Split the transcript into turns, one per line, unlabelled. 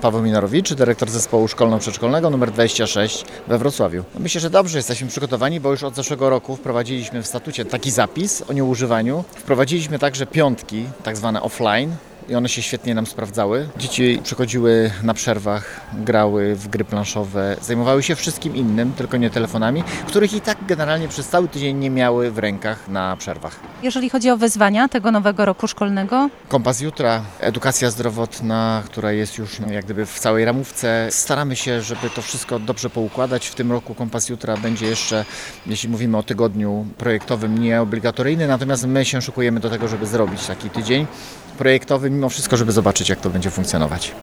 Paweł Minorowicz, dyrektor zespołu szkolno-przedszkolnego nr 26 we Wrocławiu. Myślę, że dobrze jesteśmy przygotowani, bo już od zeszłego roku wprowadziliśmy w statucie taki zapis o nieużywaniu. Wprowadziliśmy także piątki, tak zwane offline. I one się świetnie nam sprawdzały. Dzieci przychodziły na przerwach, grały w gry planszowe, zajmowały się wszystkim innym, tylko nie telefonami, których i tak generalnie przez cały tydzień nie miały w rękach na przerwach.
Jeżeli chodzi o wyzwania tego nowego roku szkolnego?
Kompas jutra, edukacja zdrowotna, która jest już jak gdyby w całej ramówce. Staramy się, żeby to wszystko dobrze poukładać. W tym roku Kompas jutra będzie jeszcze, jeśli mówimy o tygodniu projektowym, nieobligatoryjny, natomiast my się szykujemy do tego, żeby zrobić taki tydzień projektowy, mimo wszystko, żeby zobaczyć, jak to będzie funkcjonować.